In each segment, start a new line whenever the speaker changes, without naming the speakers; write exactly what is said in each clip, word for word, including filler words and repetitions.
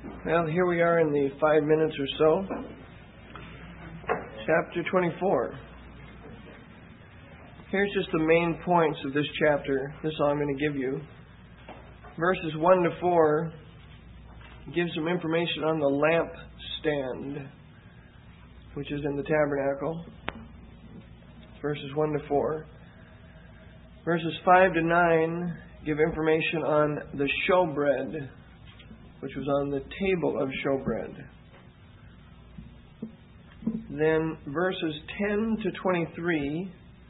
Well, here we are in the five minutes or so. Chapter twenty-four. Here's just the main points of this chapter. This is all I'm going to give you. Verses one to four give some information on the lampstand, which is in the tabernacle. Verses one to four. Verses five to nine give information on the showbread, which was on the table of showbread. Then verses ten to twenty-three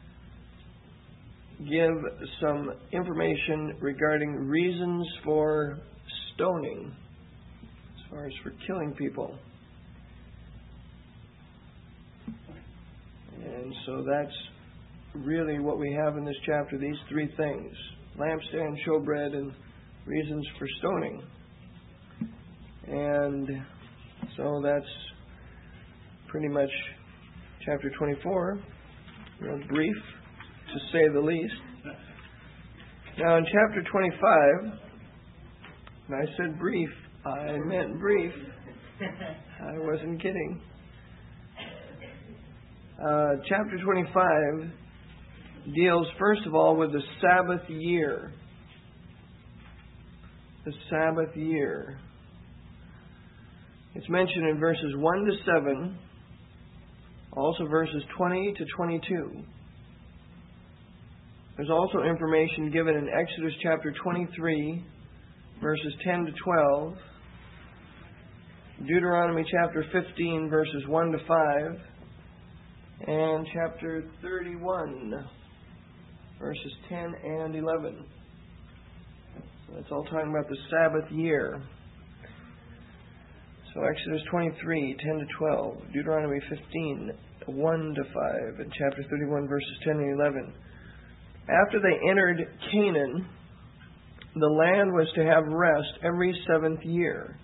give some information regarding reasons for stoning, as far as for killing people. And so that's really what we have in this chapter, these three things: lampstand, showbread, and reasons for stoning. And so that's pretty much chapter twenty-four, real brief, to say the least. Now in chapter twenty-five, when I said brief, I meant brief. I wasn't kidding. Uh, chapter twenty-five deals, first of all, with the Sabbath year. The Sabbath year. It's mentioned in verses one to seven, also verses twenty to twenty-two. There's also information given in Exodus chapter twenty-three, verses ten to twelve, Deuteronomy chapter fifteen, verses one to five, and chapter thirty-one, verses ten and eleven. So that's all talking about the Sabbath year. So Exodus twenty-three, ten to twelve, Deuteronomy fifteen, one to five, and chapter thirty-one, verses ten and eleven. After they entered Canaan, the land was to have rest every seventh year.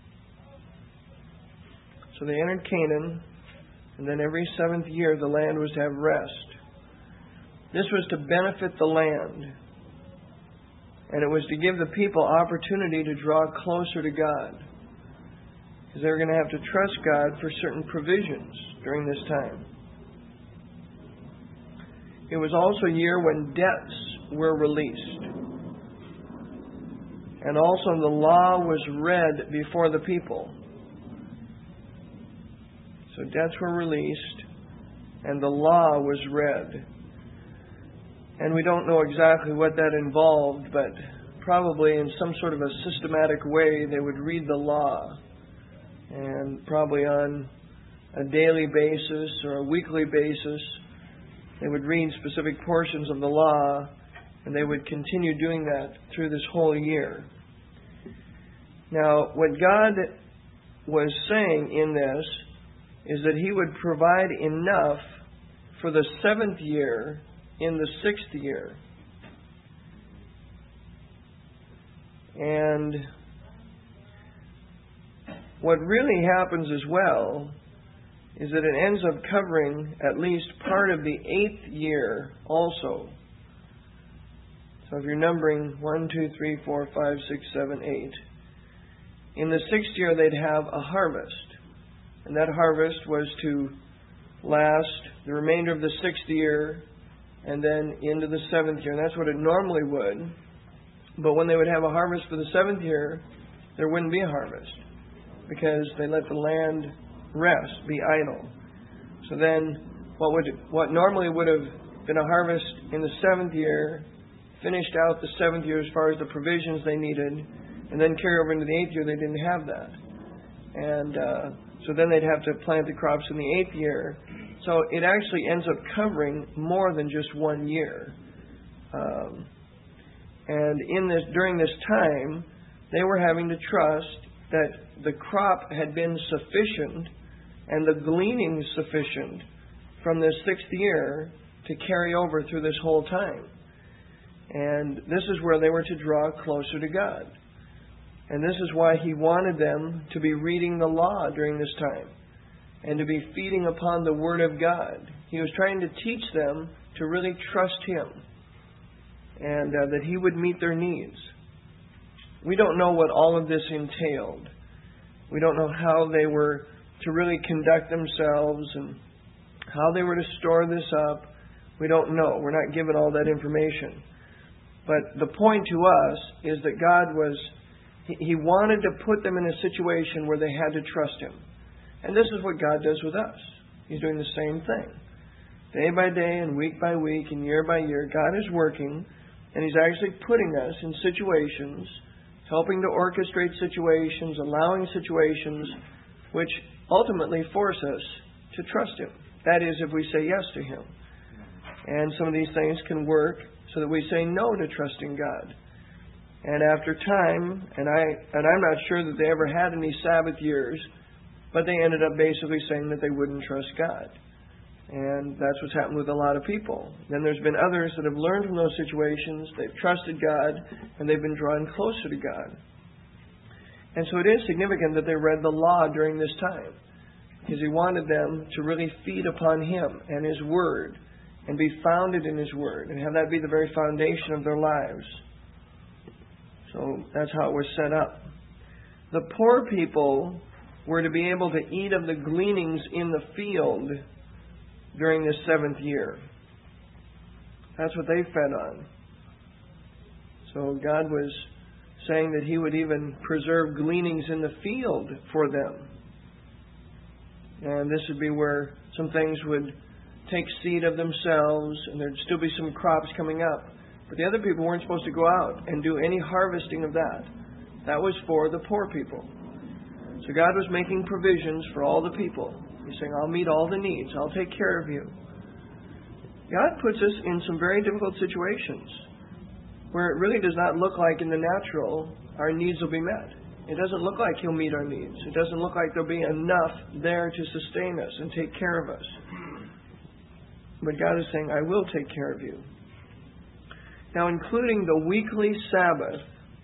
So they entered Canaan, and then every seventh year the land was to have rest. This was to benefit the land, and it was to give the people opportunity to draw closer to God, because they were going to have to trust God for certain provisions during this time. It was also a year when debts were released. And also the law was read before the people. So debts were released, and the law was read. And we don't know exactly what that involved, but probably in some sort of a systematic way they would read the law. And probably on a daily basis or a weekly basis, they would read specific portions of the law, and they would continue doing that through this whole year. Now, what God was saying in this is that He would provide enough for the seventh year in the sixth year. And what really happens as well is that it ends up covering at least part of the eighth year also. So if you're numbering one, two, three, four, five, six, seven, eight, in the sixth year they'd have a harvest. And that harvest was to last the remainder of the sixth year and then into the seventh year. And that's what it normally would. But when they would have a harvest for the seventh year, there wouldn't be a harvest, because they let the land rest, be idle. So then what would what normally would have been a harvest in the seventh year finished out the seventh year as far as the provisions they needed, and then carry over into the eighth year. They didn't have that. And uh, so then they'd have to plant the crops in the eighth year. So it actually ends up covering more than just one year. Um, and in this during this time, they were having to trust that the crop had been sufficient and the gleaning sufficient from the sixth year to carry over through this whole time. And this is where they were to draw closer to God. And this is why He wanted them to be reading the law during this time and to be feeding upon the Word of God. He was trying to teach them to really trust Him, and uh, that He would meet their needs. We don't know what all of this entailed. We don't know how they were to really conduct themselves and how they were to store this up. We don't know. We're not given all that information. But the point to us is that God was, He, he wanted to put them in a situation where they had to trust Him. And this is what God does with us. He's doing the same thing. Day by day and week by week and year by year, God is working, and He's actually putting us in situations, helping to orchestrate situations, allowing situations which ultimately force us to trust Him. That is, if we say yes to Him. And some of these things can work so that we say no to trusting God. And after time, and, I, and I'm not sure that they ever had any Sabbath years, but they ended up basically saying that they wouldn't trust God. And that's what's happened with a lot of people. Then there's been others that have learned from those situations. They've trusted God, and they've been drawn closer to God. And so it is significant that they read the law during this time, because He wanted them to really feed upon Him and His Word, and be founded in His Word, and have that be the very foundation of their lives. So that's how it was set up. The poor people were to be able to eat of the gleanings in the field during this seventh year. That's what they fed on. So God was saying that He would even preserve gleanings in the field for them. And this would be where some things would take seed of themselves, and there'd still be some crops coming up. But the other people weren't supposed to go out and do any harvesting of that. That was for the poor people. So God was making provisions for all the people. He's saying, I'll meet all the needs. I'll take care of you. God puts us in some very difficult situations where it really does not look like in the natural our needs will be met. It doesn't look like He'll meet our needs. It doesn't look like there'll be enough there to sustain us and take care of us. But God is saying, I will take care of you. Now, including the weekly Sabbath,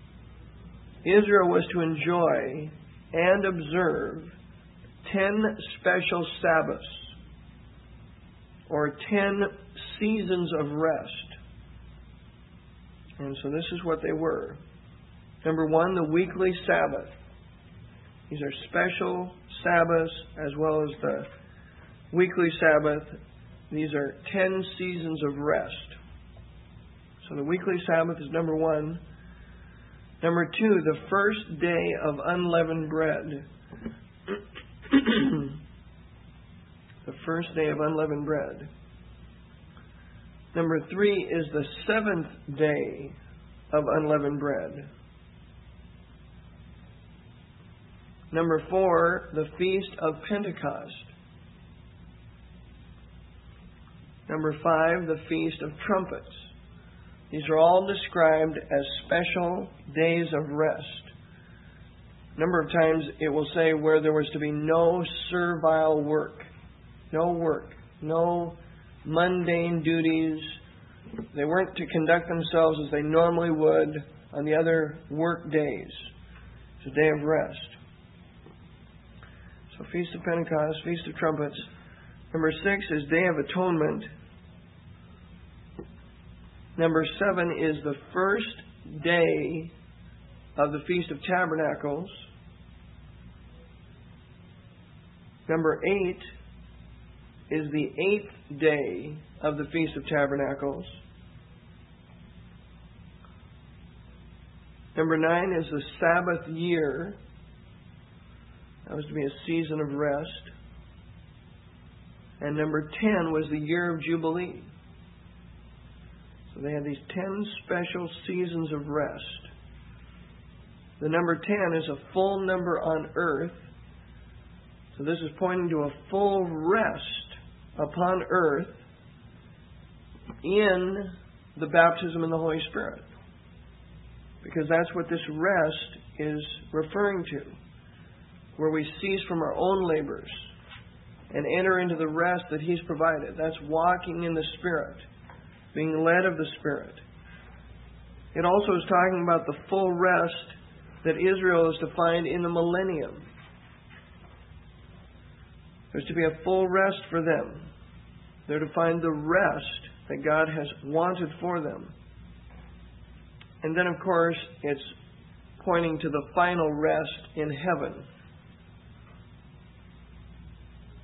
Israel was to enjoy and observe ten special Sabbaths, or ten seasons of rest. And so this is what they were. Number one, the weekly Sabbath. These are special Sabbaths as well as the weekly Sabbath. These are ten seasons of rest. So the weekly Sabbath is number one. Number two, the first day of unleavened bread. The first day of unleavened bread. Number three is the seventh day of unleavened bread. Number four, the Feast of Pentecost. Number five, the Feast of Trumpets. These are all described as special days of rest. A number of times it will say where there was to be no servile work. No work. No mundane duties. They weren't to conduct themselves as they normally would on the other work days. It's a day of rest. So Feast of Pentecost, Feast of Trumpets. Number six is Day of Atonement. Number seven is the first day of the Feast of Tabernacles. Number eight is the eighth day of the Feast of Tabernacles. Number nine is the Sabbath year. That was to be a season of rest. And number ten was the year of Jubilee. So they had these ten special seasons of rest. The number ten is a full number on earth. So this is pointing to a full rest upon earth in the baptism in the Holy Spirit. Because that's what this rest is referring to. Where we cease from our own labors and enter into the rest that He's provided. That's walking in the Spirit, being led of the Spirit. It also is talking about the full rest that Israel is to find in the millennium. There's to be a full rest for them. They're to find the rest that God has wanted for them. And then, of course, it's pointing to the final rest in heaven.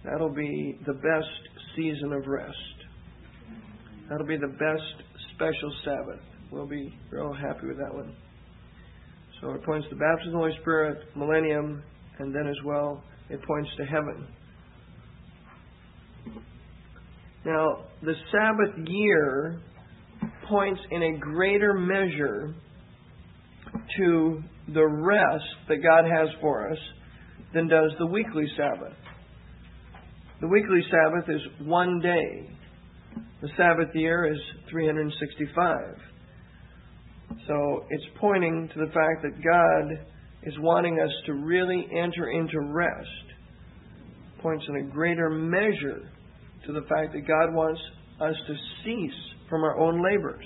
That'll be the best season of rest. That'll be the best special Sabbath. We'll be real happy with that one. So it points to the baptism of the Holy Spirit, millennium, and then as well it points to heaven. Now, the Sabbath year points in a greater measure to the rest that God has for us than does the weekly Sabbath. The weekly Sabbath is one day. The Sabbath year is three hundred sixty-five. So it's pointing to the fact that God is wanting us to really enter into rest. Points in a greater measure to the fact that God wants us to cease from our own labors.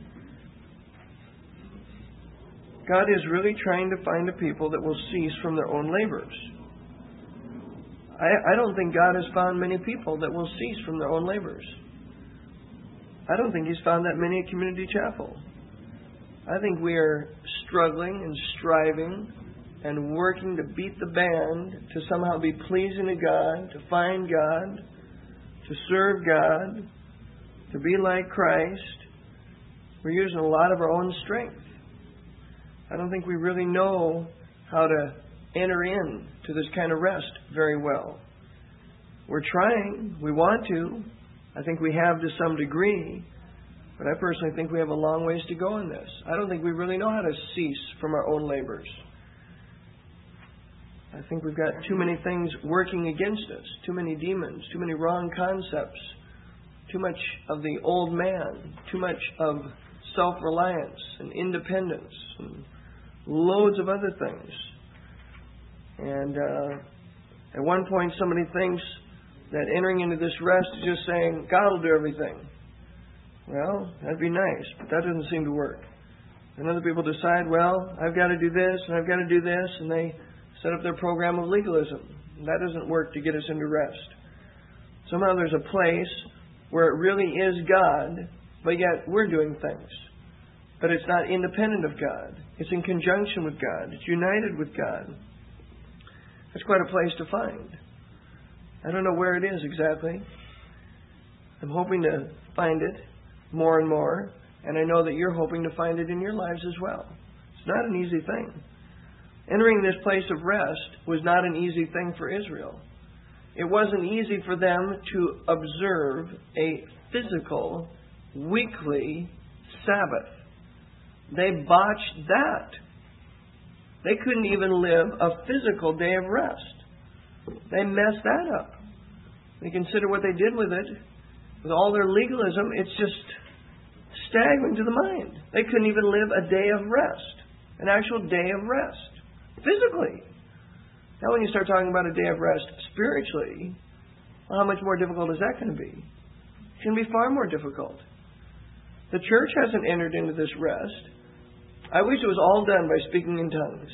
God is really trying to find a people that will cease from their own labors. I, I don't think God has found many people that will cease from their own labors. I don't think He's found that many at Community Chapel. I think we are struggling and striving and working to beat the band, to somehow be pleasing to God, to find God, to serve God, to be like Christ. We're using a lot of our own strength. I don't think we really know how to enter in to this kind of rest very well. We're trying. We want to. I think we have to some degree. But I personally think we have a long ways to go in this. I don't think we really know how to cease from our own labors. I think we've got too many things working against us. Too many demons. Too many wrong concepts. Too much of the old man. Too much of self-reliance and independence. And loads of other things. And uh, at one point somebody thinks that entering into this rest is just saying, God will do everything. Well, that'd be nice, but that doesn't seem to work. And other people decide, well, I've got to do this and I've got to do this, and they set up their program of legalism. And that doesn't work to get us into rest. Somehow there's a place where it really is God, but yet we're doing things. But it's not independent of God. It's in conjunction with God. It's united with God. That's quite a place to find. I don't know where it is exactly. I'm hoping to find it more and more, and I know that you're hoping to find it in your lives as well. It's not an easy thing. Entering this place of rest was not an easy thing for Israel. It wasn't easy for them to observe a physical, weekly Sabbath. They botched that. They couldn't even live a physical day of rest. They messed that up. They consider what they did with it. With all their legalism, it's just staggering to the mind. They couldn't even live a day of rest. An actual day of rest. Physically. Now when you start talking about a day of rest spiritually, well, how much more difficult is that going to be? It's going to be far more difficult. The church hasn't entered into this rest. I wish it was all done by speaking in tongues.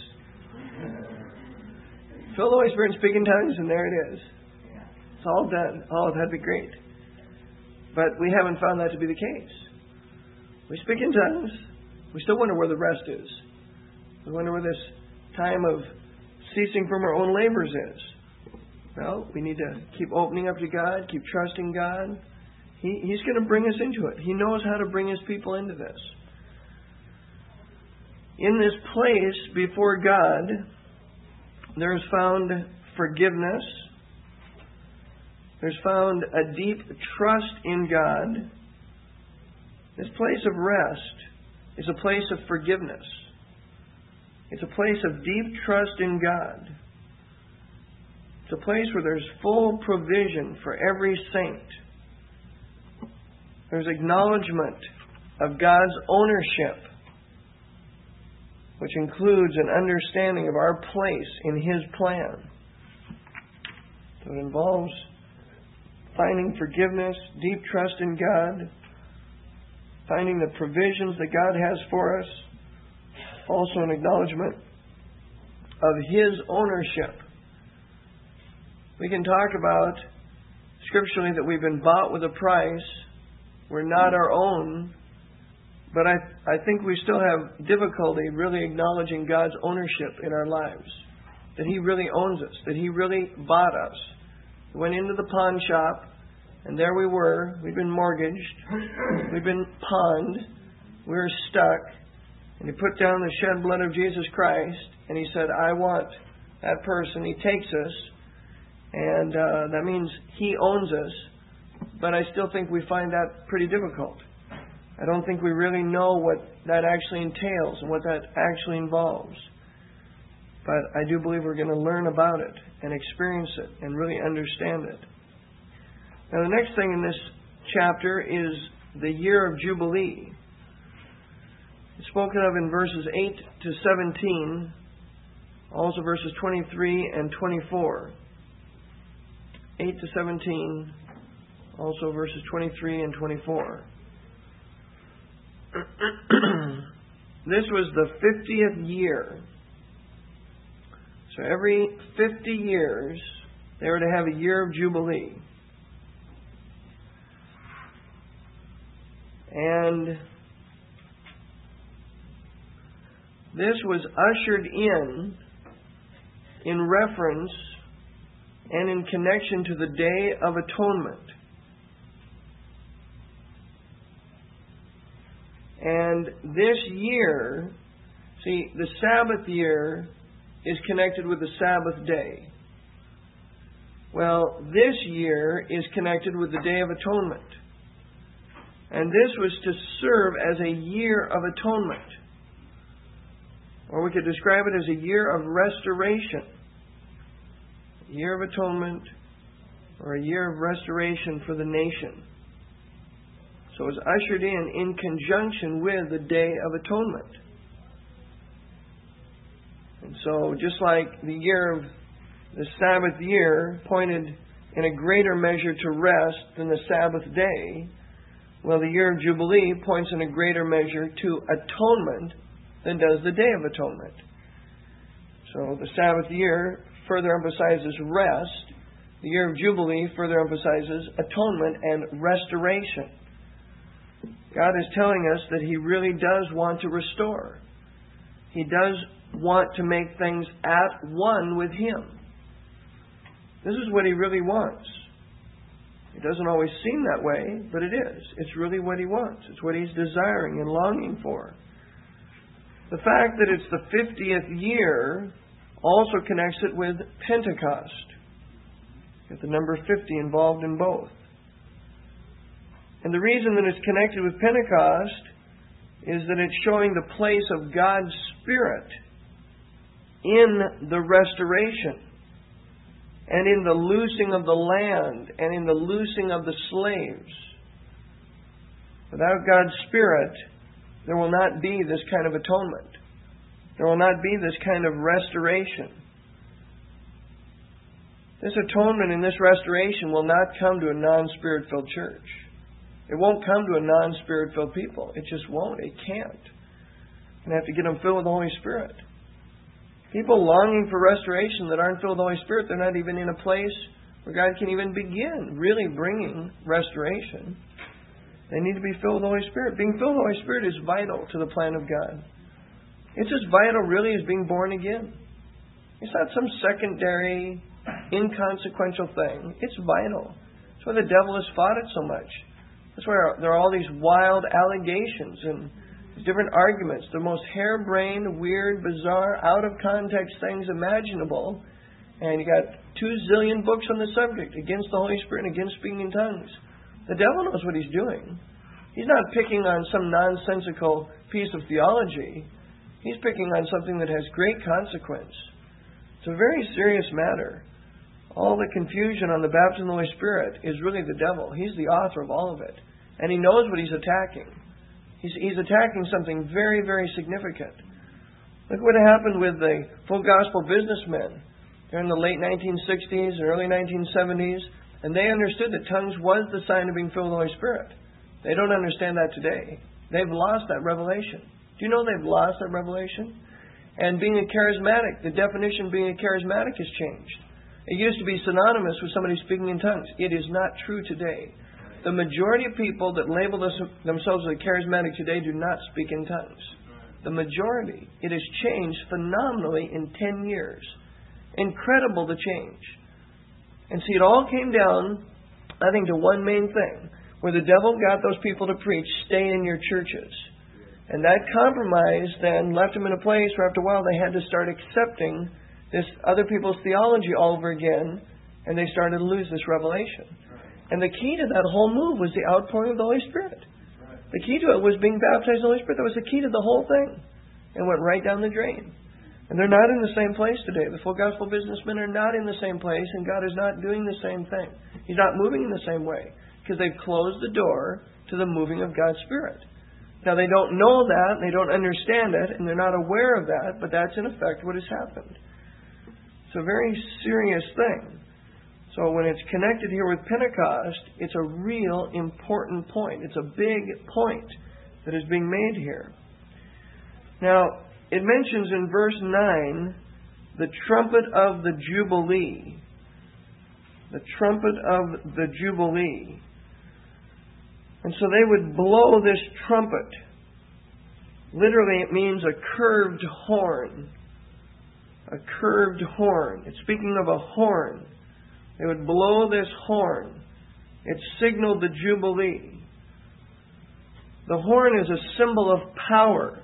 Fill the Holy Spirit and speak in tongues, and there it is. It's all done. Oh, that'd be great. But we haven't found that to be the case. We speak in tongues. We still wonder where the rest is. We wonder where this time of ceasing from our own labors is. Well, we need to keep opening up to God, keep trusting God. He, he's going to bring us into it. He knows how to bring His people into this. In this place before God, there is found forgiveness. There's found a deep trust in God. This place of rest is a place of forgiveness. It's a place of deep trust in God. It's a place where there's full provision for every saint. There's acknowledgement of God's ownership, which includes an understanding of our place in His plan. So it involves finding forgiveness, deep trust in God, finding the provisions that God has for us, also an acknowledgement of His ownership. We can talk about scripturally that we've been bought with a price. We're not our own. But I, I think we still have difficulty really acknowledging God's ownership in our lives. That He really owns us. That He really bought us. We went into the pawn shop, and there we were. We'd been mortgaged. We'd been pawned. We were stuck. And he put down the shed blood of Jesus Christ, and he said, I want that person. He takes us, and uh, that means he owns us. But I still think we find that pretty difficult. I don't think we really know what that actually entails and what that actually involves. But I do believe we're going to learn about it and experience it and really understand it. Now, the next thing in this chapter is the year of Jubilee. It's spoken of in verses eight to seventeen, also verses twenty-three and twenty-four. eight to seventeen, also verses twenty-three and twenty-four. This was the fiftieth year. So every fifty years, they were to have a year of Jubilee. And this was ushered in in reference and in connection to the Day of Atonement. And this year, see, the Sabbath year is connected with the Sabbath day. Well, this year is connected with the Day of Atonement. And this was to serve as a year of atonement. Or we could describe it as a year of restoration. A year of atonement, or a year of restoration for the nation. So it was ushered in in conjunction with the Day of Atonement. And so just like the year of the Sabbath year pointed in a greater measure to rest than the Sabbath day, well, the year of Jubilee points in a greater measure to atonement than does the Day of Atonement. So the Sabbath year further emphasizes rest. The year of Jubilee further emphasizes atonement and restoration. God is telling us that He really does want to restore. He does want to make things at one with Him. This is what He really wants. It doesn't always seem that way, but it is. It's really what He wants. It's what He's desiring and longing for. The fact that it's the fiftieth year also connects it with Pentecost. Get the number fifty involved in both. And the reason that it's connected with Pentecost is that it's showing the place of God's Spirit in the restoration and in the loosing of the land and in the loosing of the slaves. Without God's Spirit, there will not be this kind of atonement. There will not be this kind of restoration. This atonement and this restoration will not come to a non-Spirit-filled church. It won't come to a non-Spirit-filled people. It just won't. It can't. You have to get them filled with the Holy Spirit. People longing for restoration that aren't filled with the Holy Spirit, they're not even in a place where God can even begin really bringing restoration. They need to be filled with the Holy Spirit. Being filled with the Holy Spirit is vital to the plan of God. It's as vital, really, as being born again. It's not some secondary, inconsequential thing. It's vital. That's why the devil has fought it so much. That's why there are all these wild allegations and different arguments, the most harebrained, weird, bizarre, out-of-context things imaginable. And you got two zillion books on the subject against the Holy Spirit and against speaking in tongues. The devil knows what he's doing. He's not picking on some nonsensical piece of theology. He's picking on something that has great consequence. It's a very serious matter. All the confusion on the baptism of the Holy Spirit is really the devil. He's the author of all of it. And he knows what he's attacking. He's, he's attacking something very, very significant. Look what happened with the full gospel businessmen during the late nineteen sixties and early nineteen seventies. And they understood that tongues was the sign of being filled with the Holy Spirit. They don't understand that today. They've lost that revelation. Do you know they've lost that revelation? And being a charismatic, the definition of being a charismatic has changed. It used to be synonymous with somebody speaking in tongues. It is not true today. The majority of people that label this, themselves as a charismatic today do not speak in tongues. The majority. It has changed phenomenally in ten years. Incredible the change. And see, it all came down, I think, to one main thing, where the devil got those people to preach, stay in your churches. And that compromise then left them in a place where after a while they had to start accepting this other people's theology all over again, and they started to lose this revelation. And the key to that whole move was the outpouring of the Holy Spirit. The key to it was being baptized in the Holy Spirit. That was the key to the whole thing. And went right down the drain. And they're not in the same place today. The full gospel businessmen are not in the same place, and God is not doing the same thing. He's not moving in the same way, because they've closed the door to the moving of God's Spirit. Now, they don't know that, and they don't understand it, and they're not aware of that, but that's in effect what has happened. It's a very serious thing. So when it's connected here with Pentecost, it's a real important point. It's a big point that is being made here. Now, it mentions in verse nine the trumpet of the Jubilee. The trumpet of the Jubilee. And so they would blow this trumpet. Literally, it means a curved horn. A curved horn. It's speaking of a horn. They would blow this horn. It signaled the Jubilee. The horn is a symbol of power.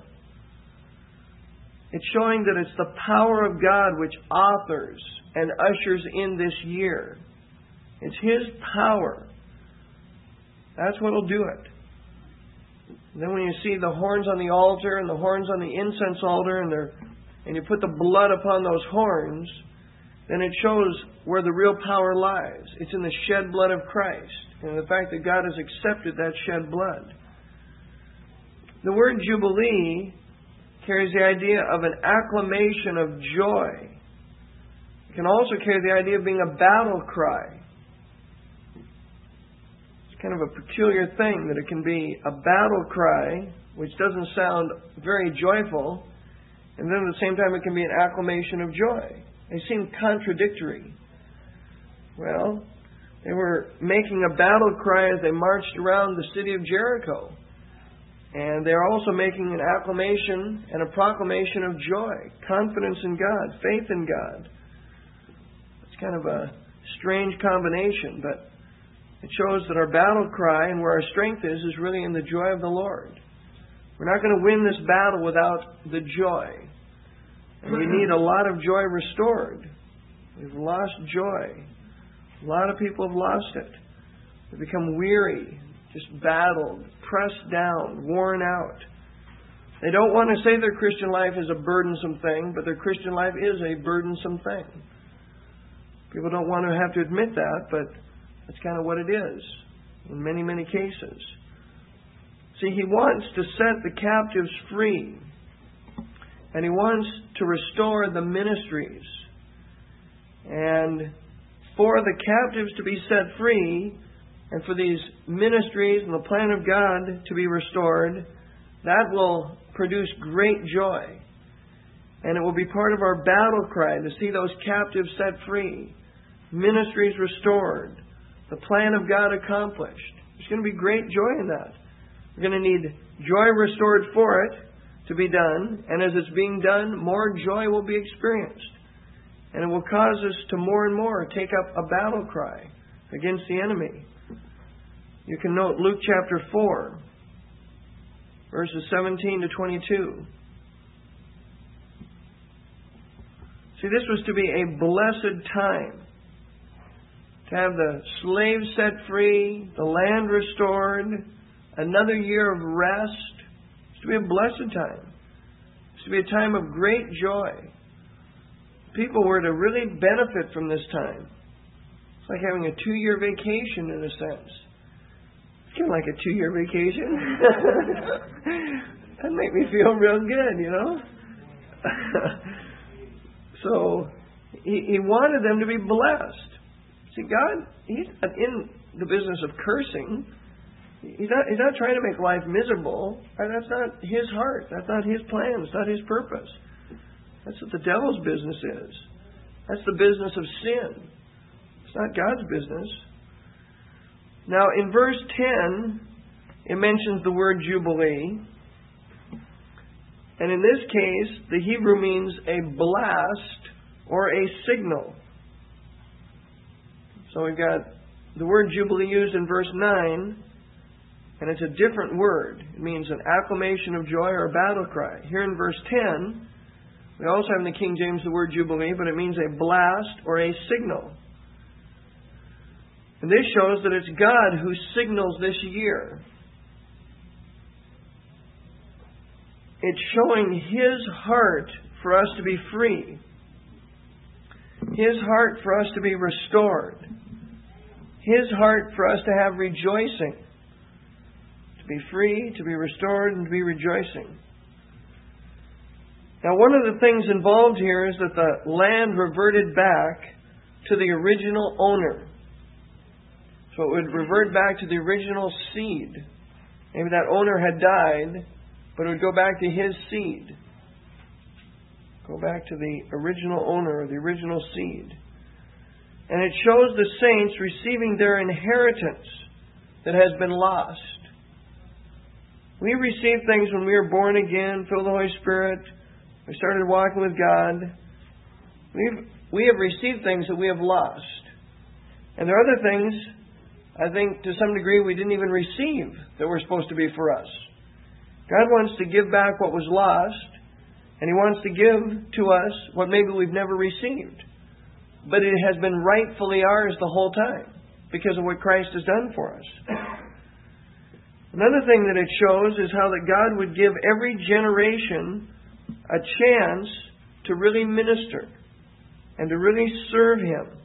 It's showing that it's the power of God which authors and ushers in this year. It's His power. That's what will do it. And then when you see the horns on the altar and the horns on the incense altar and they're, and you put the blood upon those horns, then it shows where the real power lies. It's in the shed blood of Christ and the fact that God has accepted that shed blood. The word Jubilee carries the idea of an acclamation of joy. It can also carry the idea of being a battle cry. It's kind of a peculiar thing that it can be a battle cry, which doesn't sound very joyful, and then at the same time it can be an acclamation of joy. They seem contradictory. Well, they were making a battle cry as they marched around the city of Jericho. And they're also making an acclamation and a proclamation of joy, confidence in God, faith in God. It's kind of a strange combination, but it shows that our battle cry and where our strength is is really in the joy of the Lord. We're not going to win this battle without the joy. And we need a lot of joy restored. We've lost joy. A lot of people have lost it. They've become weary, just battled, pressed down, worn out. They don't want to say their Christian life is a burdensome thing, but their Christian life is a burdensome thing. People don't want to have to admit that, but that's kind of what it is in many, many cases. See, He wants to set the captives free, and He wants to restore the ministries. And for the captives to be set free, and for these ministries and the plan of God to be restored, that will produce great joy. And it will be part of our battle cry to see those captives set free, ministries restored, the plan of God accomplished. There's going to be great joy in that. We're going to need joy restored for it to be done, and as it's being done, more joy will be experienced. And it will cause us to more and more take up a battle cry against the enemy. You can note Luke chapter four, verses seventeen to twenty-two. See, this was to be a blessed time. To have the slaves set free, the land restored, another year of rest. It's to be a blessed time. It's to be a time of great joy. People were to really benefit from this time. It's like having a two-year vacation in a sense. It's kind of like a two-year vacation. That made me feel real good, you know. So he, he wanted them to be blessed. See, God, He's not in the business of cursing. He's not, he's not trying to make life miserable. That's not His heart. That's not His plan. It's not His purpose. That's what the devil's business is. That's the business of sin. It's not God's business. Now, in verse ten, it mentions the word Jubilee. And in this case, the Hebrew means a blast or a signal. So we've got the word Jubilee used in verse nine, and it's a different word. It means an acclamation of joy or a battle cry. Here in verse ten, we also have in the King James the word Jubilee, but it means a blast or a signal. And this shows that it's God who signals this year. It's showing His heart for us to be free. His heart for us to be restored. His heart for us to have rejoicing. To be free, to be restored, and to be rejoicing. Now, one of the things involved here is that the land reverted back to the original owner. So it would revert back to the original seed. Maybe that owner had died, but it would go back to his seed. Go back to the original owner or the original seed. And it shows the saints receiving their inheritance that has been lost. We receive things when we were born again, filled with the Holy Spirit. We started walking with God. We've, we have received things that we have lost. And there are other things, I think, to some degree, we didn't even receive that were supposed to be for us. God wants to give back what was lost, and He wants to give to us what maybe we've never received. But it has been rightfully ours the whole time because of what Christ has done for us. Another thing that it shows is how that God would give every generation a chance to really minister and to really serve Him.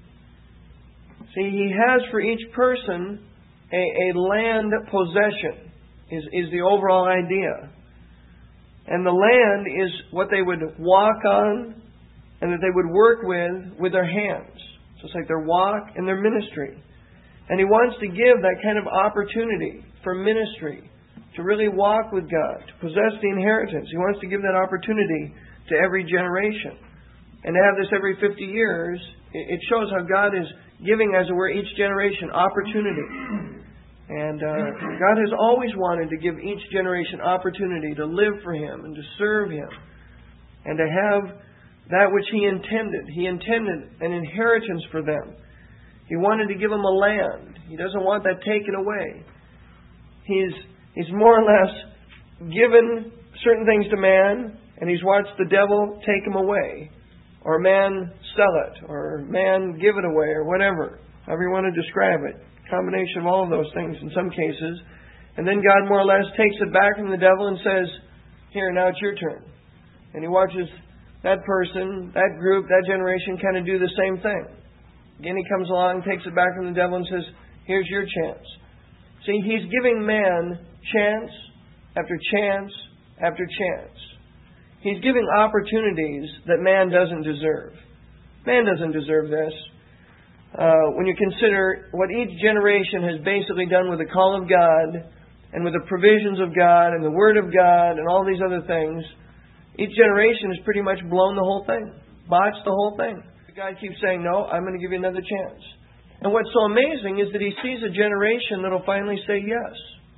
See, He has for each person a, a land possession, is, is the overall idea. And the land is what they would walk on and that they would work with with their hands. So it's like their walk and their ministry. And He wants to give that kind of opportunity for ministry, to really walk with God, to possess the inheritance. He wants to give that opportunity to every generation. And to have this every fifty years, it shows how God is giving, as it were, each generation opportunity. And uh, God has always wanted to give each generation opportunity to live for Him and to serve Him and to have that which He intended. He intended an inheritance for them. He wanted to give them a land. He doesn't want that taken away. He's, he's more or less given certain things to man, and He's watched the devil take them away. Or man sell it, or man give it away, or whatever. However you want to describe it. Combination of all of those things in some cases. And then God more or less takes it back from the devil and says, here, now it's your turn. And He watches that person, that group, that generation kind of do the same thing. Again, He comes along, takes it back from the devil and says, here's your chance. See, He's giving man chance after chance after chance. He's giving opportunities that man doesn't deserve. Man doesn't deserve this. Uh, when you consider what each generation has basically done with the call of God and with the provisions of God and the Word of God and all these other things, each generation has pretty much blown the whole thing, botched the whole thing. God keeps saying, no, I'm going to give you another chance. And what's so amazing is that He sees a generation that will finally say yes.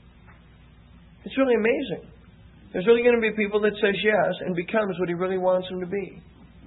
It's really amazing. There's really going to be people that says yes and becomes what He really wants them to be.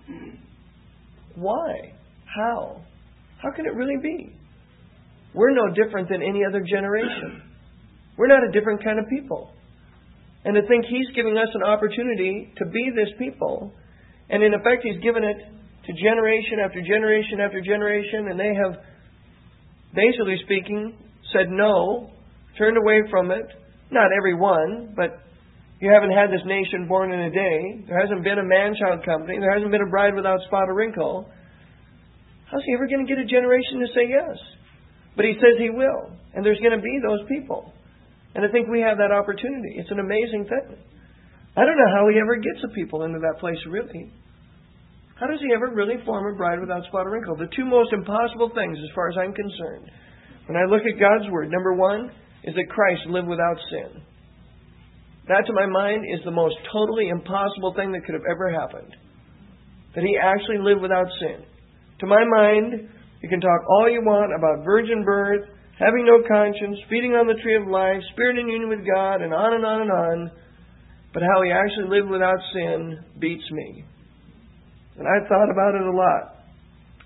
Why? How? How can it really be? We're no different than any other generation. We're not a different kind of people. And to think He's giving us an opportunity to be this people, and in effect He's given it to generation after generation after generation, and they have, basically speaking, said no, turned away from it. Not every one, but you haven't had this nation born in a day. There hasn't been a man-child company. There hasn't been a bride without spot or wrinkle. How's He ever going to get a generation to say yes? But He says He will. And there's going to be those people. And I think we have that opportunity. It's an amazing thing. I don't know how He ever gets the people into that place, really. How does He ever really form a bride without spot or wrinkle? The two most impossible things, as far as I'm concerned, when I look at God's Word, number one is that Christ lived without sin. That, to my mind, is the most totally impossible thing that could have ever happened. That He actually lived without sin. To my mind, you can talk all you want about virgin birth, having no conscience, feeding on the tree of life, spirit in union with God, and on and on and on. But how He actually lived without sin beats me. And I've thought about it a lot.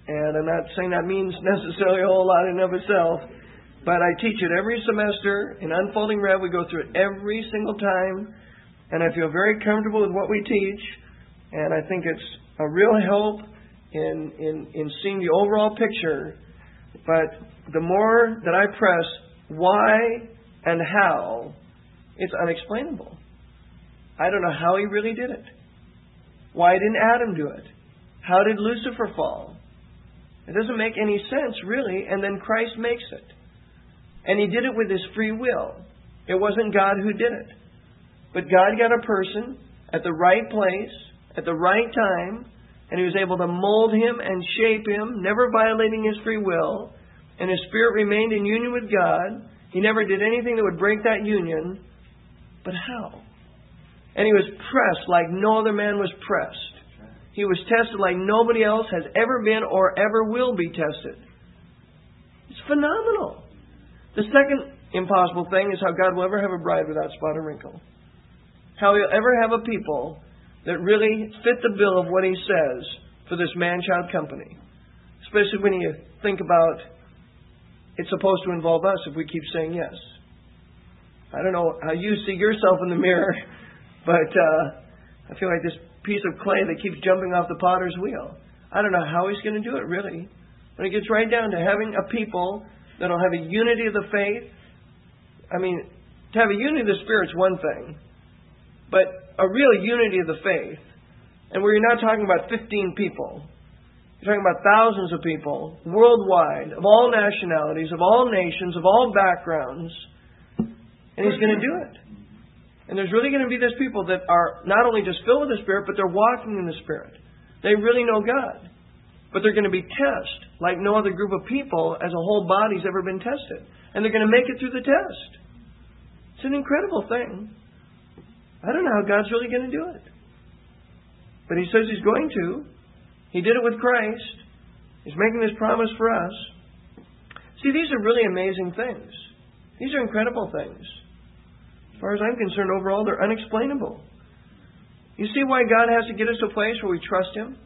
And I'm not saying that means necessarily a whole lot in and of itself, but I teach it every semester in Unfolding Rev. We go through it every single time, and I feel very comfortable with what we teach, and I think it's a real help in, in, in seeing the overall picture. But the more that I press why and how, it's unexplainable. I don't know how he really did it. Why didn't Adam do it? How did Lucifer fall? It doesn't make any sense, really, and then Christ makes it. And he did it with his free will. It wasn't God who did it. But God got a person at the right place, at the right time, and he was able to mold him and shape him, never violating his free will, and his spirit remained in union with God. He never did anything that would break that union. But how? And he was pressed like no other man was pressed. He was tested like nobody else has ever been or ever will be tested. It's phenomenal. The second impossible thing is how God will ever have a bride without spot or wrinkle. How he'll ever have a people that really fit the bill of what he says for this man-child company. Especially when you think about it's supposed to involve us if we keep saying yes. I don't know how you see yourself in the mirror, but uh, I feel like this piece of clay that keeps jumping off the potter's wheel. I don't know how he's going to do it, really. When it gets right down to having a people that will have a unity of the faith. I mean, to have a unity of the Spirit is one thing, but a real unity of the faith, and where you're not talking about fifteen people, you're talking about thousands of people worldwide, of all nationalities, of all nations, of all backgrounds, and he's going to do it. And there's really going to be those people that are not only just filled with the Spirit, but they're walking in the Spirit. They really know God. But they're going to be tested like no other group of people as a whole body's ever been tested. And they're going to make it through the test. It's an incredible thing. I don't know how God's really going to do it. But he says he's going to. He did it with Christ. He's making this promise for us. See, these are really amazing things. These are incredible things. As far as I'm concerned, overall, they're unexplainable. You see why God has to get us to a place where we trust him?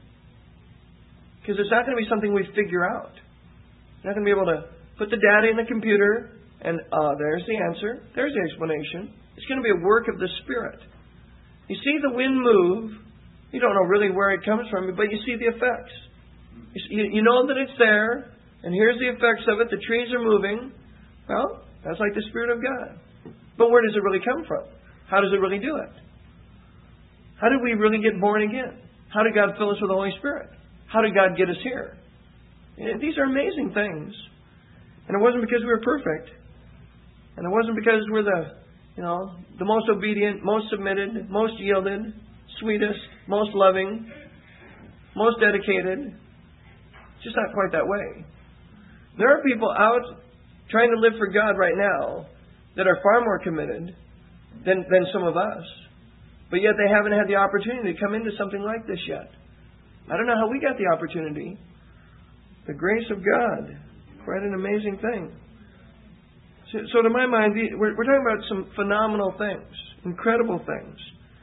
Because it's not going to be something we figure out. You're not going to be able to put the data in the computer and uh, there's the answer. There's the explanation. It's going to be a work of the Spirit. You see the wind move. You don't know really where it comes from, but you see the effects. You, you know that it's there, and here's the effects of it. The trees are moving. Well, that's like the Spirit of God. But where does it really come from? How does it really do it? How did we really get born again? How did God fill us with the Holy Spirit? How did God get us here? These are amazing things. And it wasn't because we were perfect. And it wasn't because we're the, you know, the most obedient, most submitted, most yielded, sweetest, most loving, most dedicated. It's just not quite that way. There are people out trying to live for God right now that are far more committed than, than some of us. But yet they haven't had the opportunity to come into something like this yet. I don't know how we got the opportunity. The grace of God. Quite an amazing thing. So, so to my mind, we're, we're talking about some phenomenal things. Incredible things.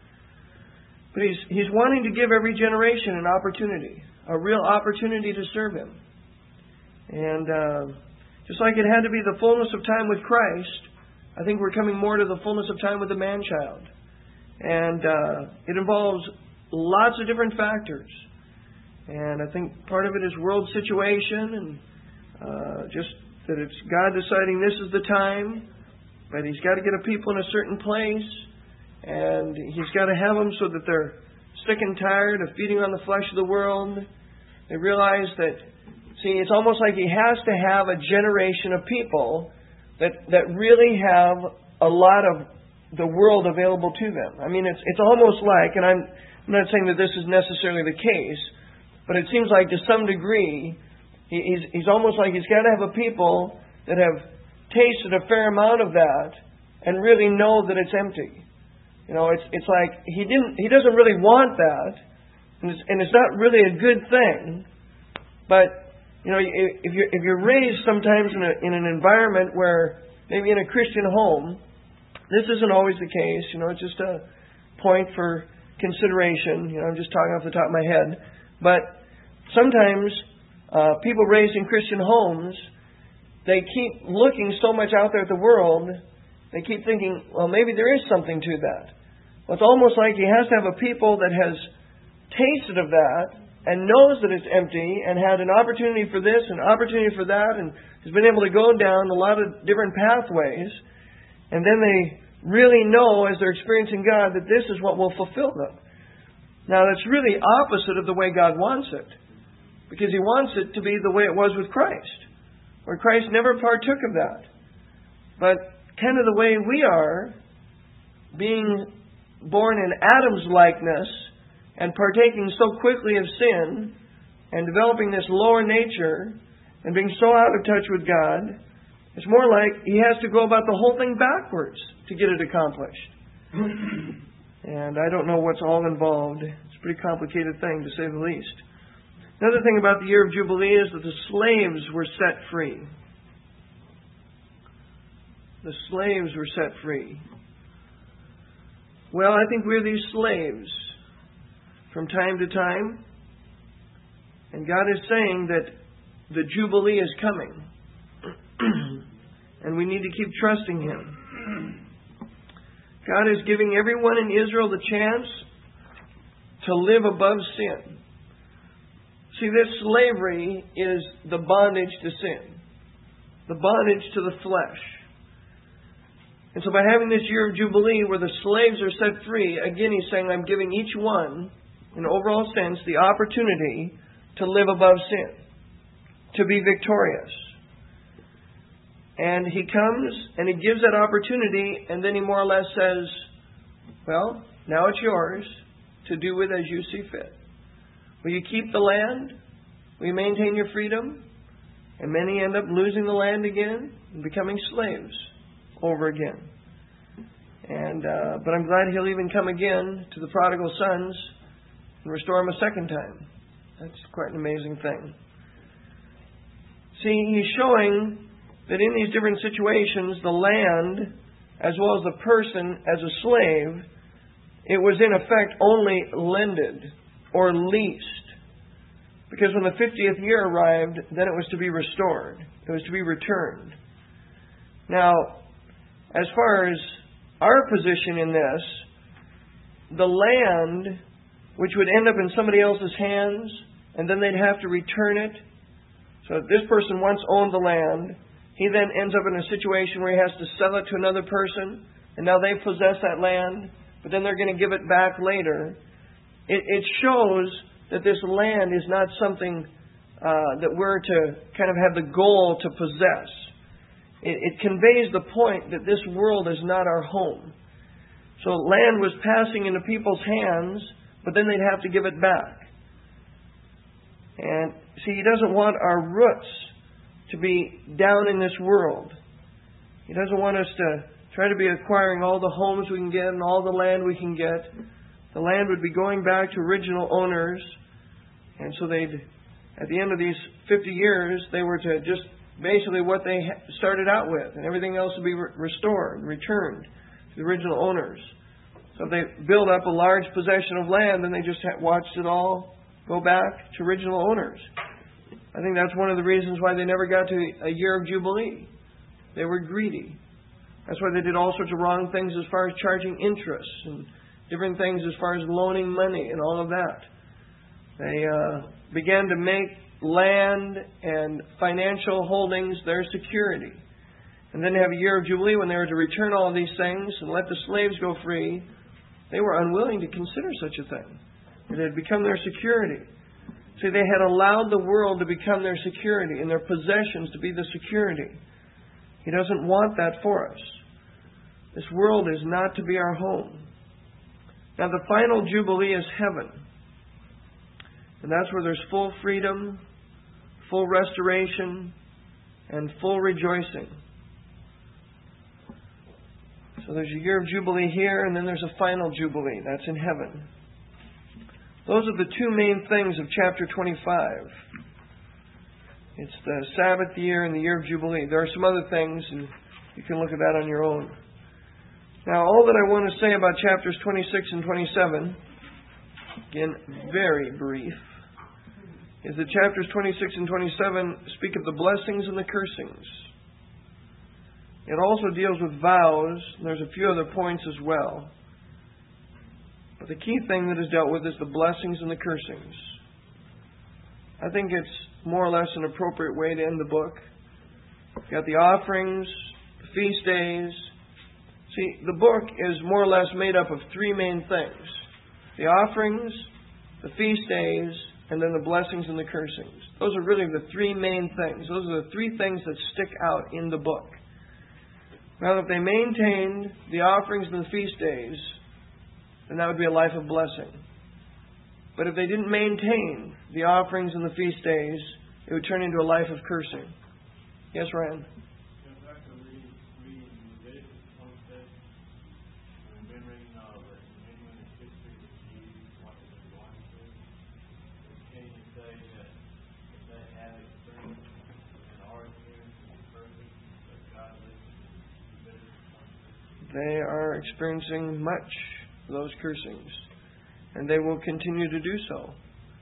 But he's, he's wanting to give every generation an opportunity. A real opportunity to serve him. And uh, just like it had to be the fullness of time with Christ, I think we're coming more to the fullness of time with the man-child. And uh, it involves lots of different factors. And I think part of it is world situation and uh, just that it's God deciding this is the time, but he's got to get a people in a certain place, and he's got to have them so that they're sick and tired of feeding on the flesh of the world. They realize that, see, it's almost like he has to have a generation of people that, that really have a lot of the world available to them. I mean, it's it's almost like, and I'm, I'm not saying that this is necessarily the case, but it seems like to some degree, he, he's, he's almost like he's got to have a people that have tasted a fair amount of that and really know that it's empty. You know, it's it's like he didn't he doesn't really want that, and it's, and it's not really a good thing. But you know, if you're if you're raised sometimes in a in an environment where maybe in a Christian home, this isn't always the case. You know, it's just a point for consideration. You know, I'm just talking off the top of my head, but sometimes uh, people raised in Christian homes, they keep looking so much out there at the world, they keep thinking, well, maybe there is something to that. Well, it's almost like he has to have a people that has tasted of that and knows that it's empty and had an opportunity for this, an opportunity for that, and has been able to go down a lot of different pathways. And then they really know, as they're experiencing God, that this is what will fulfill them. Now, that's really opposite of the way God wants it. Because He wants it to be the way it was with Christ, where Christ never partook of that. But kind of the way we are, being born in Adam's likeness and partaking so quickly of sin and developing this lower nature and being so out of touch with God, it's more like He has to go about the whole thing backwards to get it accomplished. And I don't know what's all involved. It's a pretty complicated thing, to say the least. Another thing about the year of Jubilee is that the slaves were set free. The slaves were set free. Well, I think we're these slaves from time to time. And God is saying that the Jubilee is coming. And we need to keep trusting Him. God is giving everyone in Israel the chance to live above sin. See, this slavery is the bondage to sin. The bondage to the flesh. And so by having this year of Jubilee where the slaves are set free, again He's saying, I'm giving each one, in an overall sense, the opportunity to live above sin. To be victorious. And He comes and He gives that opportunity, and then He more or less says, well, now it's yours to do with as you see fit. Will you keep the land? Will you maintain your freedom? And many end up losing the land again and becoming slaves over again. And uh, but I'm glad He'll even come again to the prodigal sons and restore them a second time. That's quite an amazing thing. See, He's showing that in these different situations, the land, as well as the person as a slave, it was in effect only lended or leased. Because when the fiftieth year arrived, then it was to be restored. It was to be returned. Now, as far as our position in this, the land, which would end up in somebody else's hands, and then they'd have to return it. So if this person once owned the land, he then ends up in a situation where he has to sell it to another person, and now they possess that land, but then they're going to give it back later. It, it shows that this land is not something uh, that we're to kind of have the goal to possess. It, it conveys the point that this world is not our home. So land was passing into people's hands, but then they'd have to give it back. And see, He doesn't want our roots to be down in this world. He doesn't want us to try to be acquiring all the homes we can get and all the land we can get. The land would be going back to original owners. And so they'd, at the end of these fifty years, they were to just basically what they started out with. And everything else would be re- restored, returned to the original owners. So if they build up a large possession of land, then they just watched it all go back to original owners. I think that's one of the reasons why they never got to a year of Jubilee. They were greedy. That's why they did all sorts of wrong things as far as charging interest and different things as far as loaning money and all of that. They uh, began to make land and financial holdings their security. And then to have a year of Jubilee when they were to return all of these things and let the slaves go free, they were unwilling to consider such a thing. It had become their security. See, they had allowed the world to become their security and their possessions to be the security. He doesn't want that for us. This world is not to be our home. Now, the final Jubilee is heaven. And that's where there's full freedom, full restoration, and full rejoicing. So there's a year of Jubilee here, and then there's a final Jubilee. That's in heaven. Those are the two main things of chapter twenty-five. It's the Sabbath year and the year of Jubilee. There are some other things, and you can look at that on your own. Now, all that I want to say about chapters twenty-six and twenty-seven, again, very brief, is that chapters twenty-six and twenty-seven speak of the blessings and the cursings. It also deals with vows. There's a few other points as well. But the key thing that is dealt with is the blessings and the cursings. I think it's more or less an appropriate way to end the book. You've got the offerings, the feast days. See, the book is more or less made up of three main things. The offerings, the feast days, and then the blessings and the cursings. Those are really the three main things. Those are the three things that stick out in the book. Well, if they maintained the offerings and the feast days, then that would be a life of blessing. But if they didn't maintain the offerings and the feast days, it would turn into a life of cursing. Yes, Ryan? They are experiencing much of those cursings, and they will continue to do so.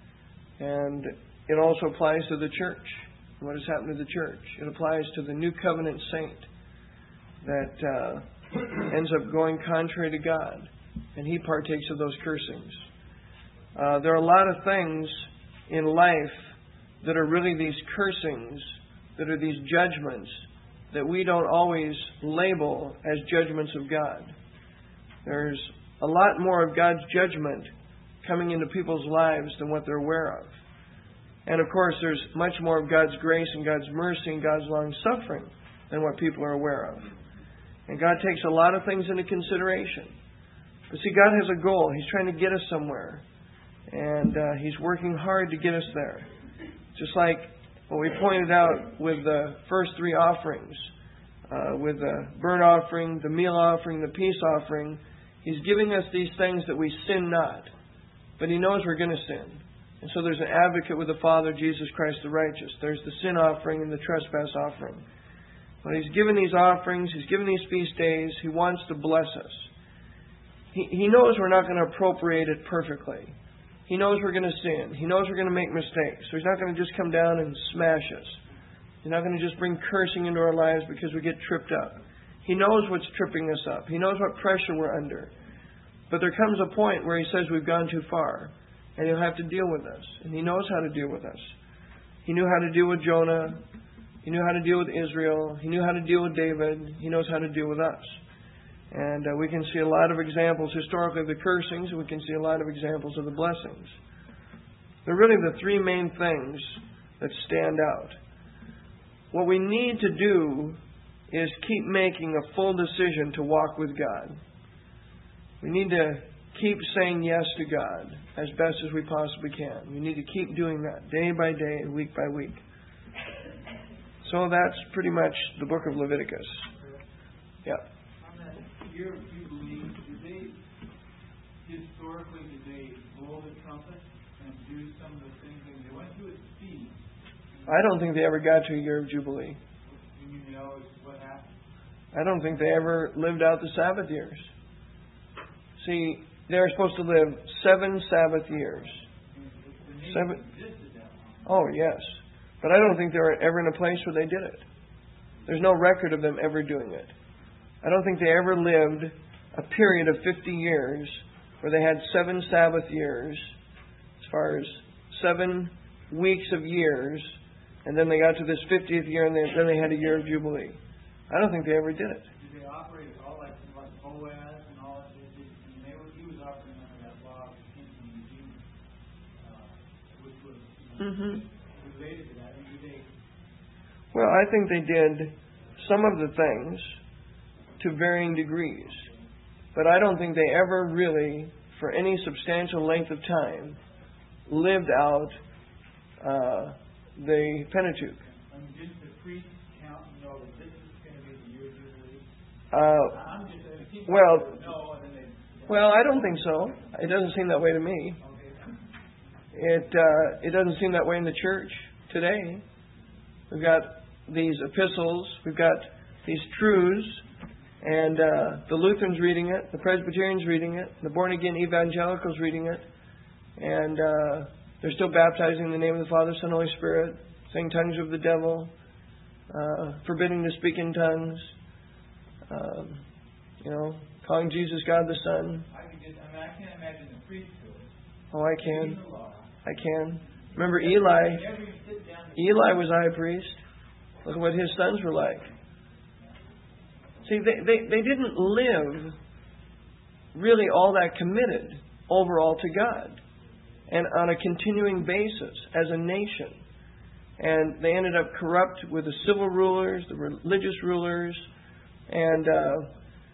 And it also applies to the church. What has happened to the church? It applies to the new covenant saint that uh, ends up going contrary to God, and he partakes of those cursings. Uh, there are a lot of things in life that are really these cursings, that are these judgments, that we don't always label as judgments of God. There's a lot more of God's judgment coming into people's lives than what they're aware of. And of course, there's much more of God's grace and God's mercy and God's long-suffering than what people are aware of. And God takes a lot of things into consideration. But see, God has a goal. He's trying to get us somewhere. And uh, He's working hard to get us there. Just like what we pointed out with the first three offerings, uh, with the burnt offering, the meal offering, the peace offering. He's giving us these things that we sin not. But He knows we're going to sin. And so there's an advocate with the Father, Jesus Christ the righteous. There's the sin offering and the trespass offering. When He's given these offerings, He's given these feast days, He wants to bless us. He, he knows we're not going to appropriate it perfectly. He knows we're going to sin. He knows we're going to make mistakes. So He's not going to just come down and smash us. He's not going to just bring cursing into our lives because we get tripped up. He knows what's tripping us up. He knows what pressure we're under. But there comes a point where He says we've gone too far. And He'll have to deal with us. And He knows how to deal with us. He knew how to deal with Jonah. He knew how to deal with Israel. He knew how to deal with David. He knows how to deal with us. And uh, we can see a lot of examples historically of the cursings, and we can see a lot of examples of the blessings. They're really the three main things that stand out. What we need to do is keep making a full decision to walk with God. We need to keep saying yes to God as best as we possibly can. We need to keep doing that day by day and week by week. So that's pretty much the book of Leviticus. Yeah.
Year of Jubilee, did they, historically, did they blow the trumpet and do some of the things? And they went to a feast.
I don't think they ever got to a year of Jubilee.
You mean they always, what happened?
I don't think they ever lived out the Sabbath years. See, they were supposed to live seven Sabbath years. Seven. Oh, yes. But I don't think they were ever in a place where they did it. There's no record of them ever doing it. I don't think they ever lived a period of fifty years where they had seven Sabbath years, as far as seven weeks of years, and then they got to this fiftieth year, and they, then they had a year of Jubilee. I don't think they ever did it.
Did they operate all like, like Boaz and all that? Did, did, and they were, he was operating under that law of the king and Eugene, uh, which was you know,
Mm-hmm.
related to that. And did they,
well, I think they did some of the things to varying degrees. But I don't think they ever really, for any substantial length of time, lived out uh, the Pentateuch.
I mean, did the priests count and know that this is going to be the year of Jubilee?
Uh,
I'm just saying, people
well,
know, and then they, yeah.
well, I don't think so. It doesn't seem that way to me.
Okay.
It uh, it doesn't seem that way in the church today. We've got these epistles. We've got these truths. And uh, the Lutherans reading it, the Presbyterians reading it, the born-again evangelicals reading it, and uh, They're still baptizing in the name of the Father, Son, Holy Spirit, saying tongues of the devil, uh, forbidding to speak in tongues, um, you know, calling Jesus God the Son.
I can just, I mean, I can't imagine the priesthood.
Oh, I can. I can. Remember Eli? Eli was high priest. Look at what his sons were like. See, they, they, they didn't live really all that committed overall to God and on a continuing basis as a nation. And they ended up corrupt with the civil rulers, the religious rulers, and uh,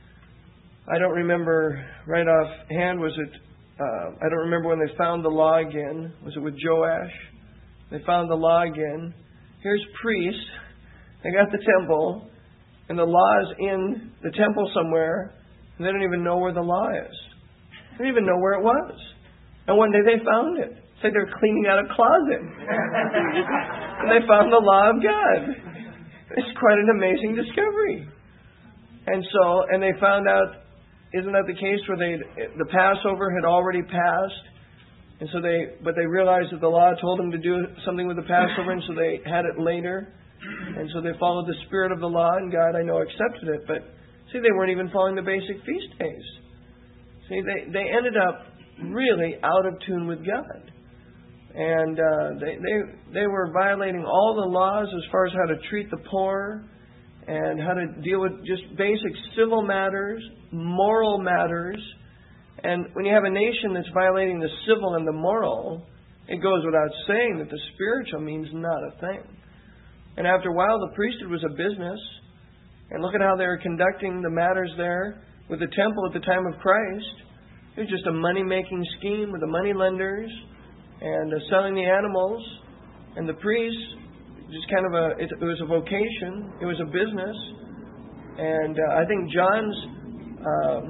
I don't remember right offhand, was it, uh, I don't remember when they found the law again. Was it with Joash? They found the law again. Here's priests. They got the temple, and the law is in the temple somewhere, and they don't even know where the law is. They don't even know where it was. And one day they found it. It's like they were cleaning out a closet. And they found the law of God. It's quite an amazing discovery. And so, and they found out, isn't that the case where they, the Passover had already passed? And so they, but they realized that the law told them to do something with the Passover, and so they had it later. And so they followed the spirit of the law, and God, I know, accepted it. But see, they weren't even following the basic feast days. See, they, they ended up really out of tune with God. And uh, they, they, they were violating all the laws as far as how to treat the poor and how to deal with just basic civil matters, moral matters. And when you have a nation that's violating the civil and the moral, it goes without saying that the spiritual means not a thing. And after a while, the priesthood was a business. And look at how they were conducting the matters there with the temple at the time of Christ. It was just a money-making scheme with the money lenders and uh, selling the animals. And the priests, just kind of a, it, it was a vocation. It was a business. And uh, I think John's, um,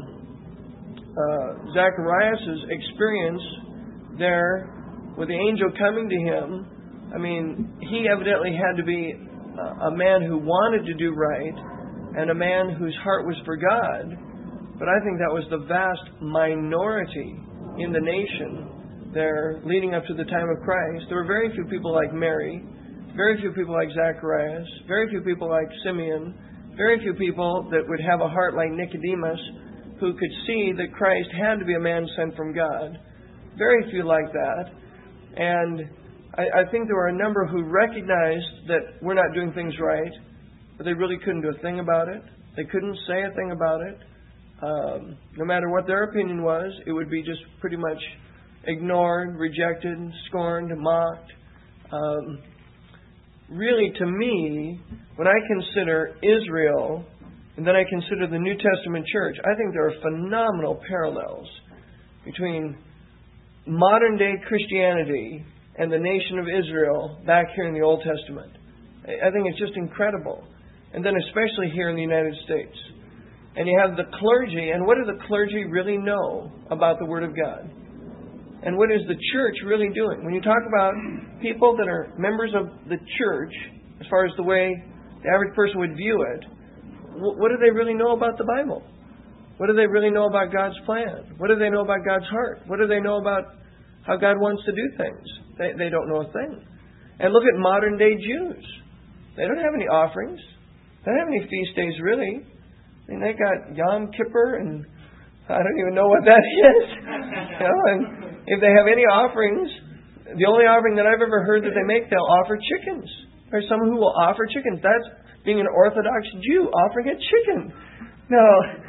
uh, Zacharias' experience there with the angel coming to him, I mean, he evidently had to be a man who wanted to do right and a man whose heart was for God. But I think that was the vast minority in the nation there leading up to the time of Christ. There were very few people like Mary, very few people like Zacharias, very few people like Simeon, very few people that would have a heart like Nicodemus who could see that Christ had to be a man sent from God. Very few like that. And I, I think there were a number who recognized that we're not doing things right, but they really couldn't do a thing about it. They couldn't say a thing about it. Um, no matter what their opinion was, it would be just pretty much ignored, rejected, scorned, mocked. Um, really, to me, when I consider Israel, and then I consider the New Testament church, I think there are phenomenal parallels between modern-day Christianity and the nation of Israel back here in the Old Testament. I think it's just incredible. And then especially here in the United States. And you have the clergy, and what do the clergy really know about the Word of God? And what is the church really doing? When you talk about people that are members of the church, as far as the way the average person would view it, what do they really know about the Bible? What do they really know about God's plan? What do they know about God's heart? What do they know about how God wants to do things? They, they don't know a thing. And look at modern day Jews. They don't have any offerings. They don't have any feast days, really. I mean, they got Yom Kippur, and I don't even know what that is. You know, and if they have any offerings, the only offering that I've ever heard that they make, they'll offer chickens. There's someone who will offer chickens. That's being an Orthodox Jew, offering a chicken. Now,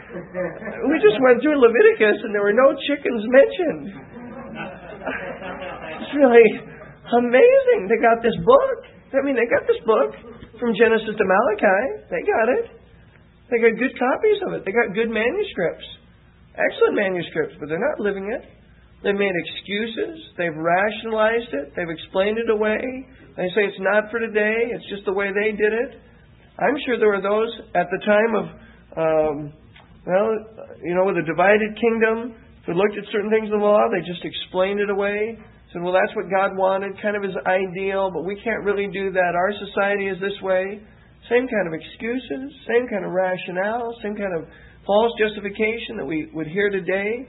we just went through Leviticus, and there were no chickens mentioned. It's really amazing. They got this book. I mean, they got this book from Genesis to Malachi. They got it. They got good copies of it. They got good manuscripts. Excellent manuscripts, but they're not living it. They've made excuses. They've rationalized it. They've explained it away. They say it's not for today. It's just the way they did it. I'm sure there were those at the time of, um, well, you know, with a divided kingdom who looked at certain things in the law. They just explained it away. Said, well, that's what God wanted, kind of his ideal, but we can't really do that. Our society is this way. Same kind of excuses, same kind of rationale, same kind of false justification that we would hear today.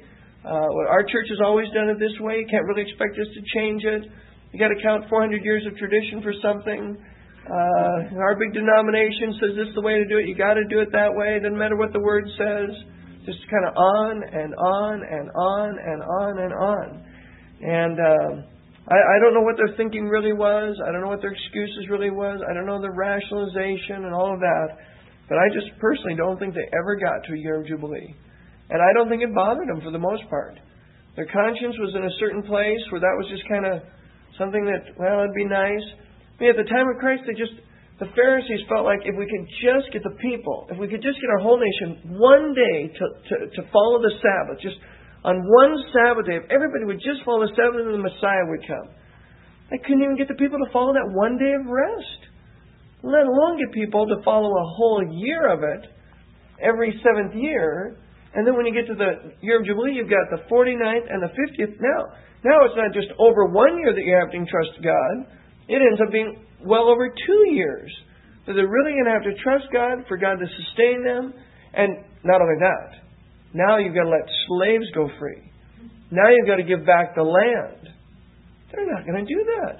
Uh, well, our church has always done it this way. You can't really expect us to change it. You got to count four hundred years of tradition for something. Uh, our big denomination says this is the way to do it. You got to do it that way. It doesn't matter what the Word says. Just kind of on and on and on and on and on. And uh, I, I don't know what their thinking really was. I don't know what their excuses really was. I don't know the rationalization and all of that. But I just personally don't think they ever got to a year of Jubilee. And I don't think it bothered them for the most part. Their conscience was in a certain place where that was just kind of something that, well, it'd be nice. I mean, at the time of Christ, they just, the Pharisees felt like if we could just get the people, if we could just get our whole nation one day to, to, to follow the Sabbath, just on one Sabbath day, if everybody would just follow the Sabbath, then the Messiah would come. They couldn't even get the people to follow that one day of rest, let alone get people to follow a whole year of it every seventh year. And then when you get to the year of Jubilee, you've got the forty-ninth and the fiftieth. Now, now it's not just over one year that you have to entrust God. It ends up being well over two years. So they're really going to have to trust God for God to sustain them. And not only that, now you've got to let slaves go free. Now you've got to give back the land. They're not going to do that.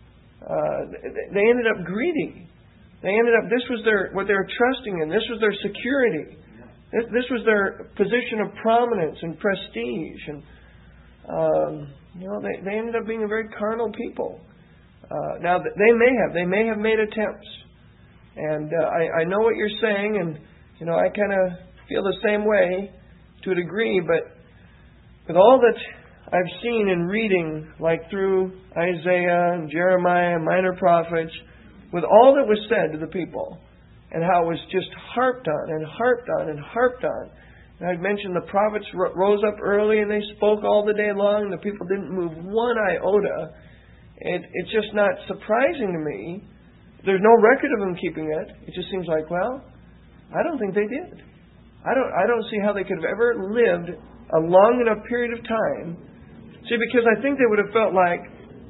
Uh, they ended up greedy. They ended up, this was their what they were trusting in. This was their security. This, this was their position of prominence and prestige. And, um, you know, they, they ended up being a very carnal people. Uh, now, they may have. They may have made attempts. And uh, I, I know what you're saying, and, you know, I kind of feel the same way to a degree, but with all that I've seen in reading, like through Isaiah and Jeremiah and minor prophets, with all that was said to the people, and how it was just harped on and harped on and harped on. And I've mentioned the prophets ro- rose up early and they spoke all the day long, and the people didn't move one iota. It, it's just not surprising to me. There's no record of them keeping it. It just seems like, well, I don't think they did. I don't I don't see how they could have ever lived a long enough period of time. See, because I think they would have felt like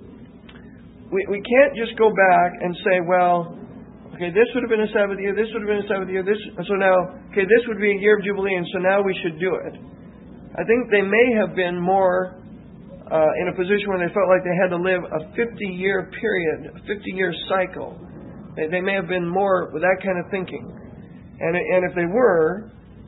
we we can't just go back and say, well, okay, this would have been a Sabbath year, this would have been a Sabbath year, this, so now, okay, this would be a year of Jubilee, and so now we should do it. I think they may have been more uh, in a position where they felt like they had to live a fifty-year period, a fifty-year cycle. They, they may have been more with that kind of thinking. And, and if they were,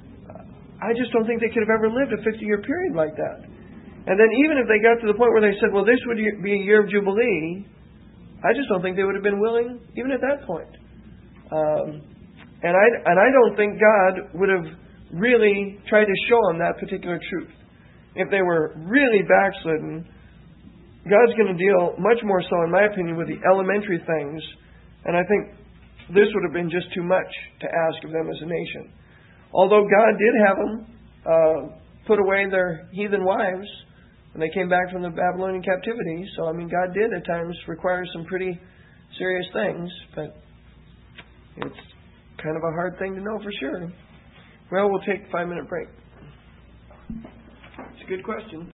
I just don't think they could have ever lived a fifty-year period like that. And then even if they got to the point where they said, well, this would be a year of Jubilee, I just don't think they would have been willing, even at that point. Um, and I and I don't think God would have really tried to show them that particular truth. If they were really backslidden, God's going to deal much more so, in my opinion, with the elementary things. And I think this would have been just too much to ask of them as a nation. Although God did have them uh, put away their heathen wives when they came back from the Babylonian captivity. So, I mean, God did at times require some pretty serious things, but it's kind of a hard thing to know for sure. Well, we'll take a five-minute break. It's a good question.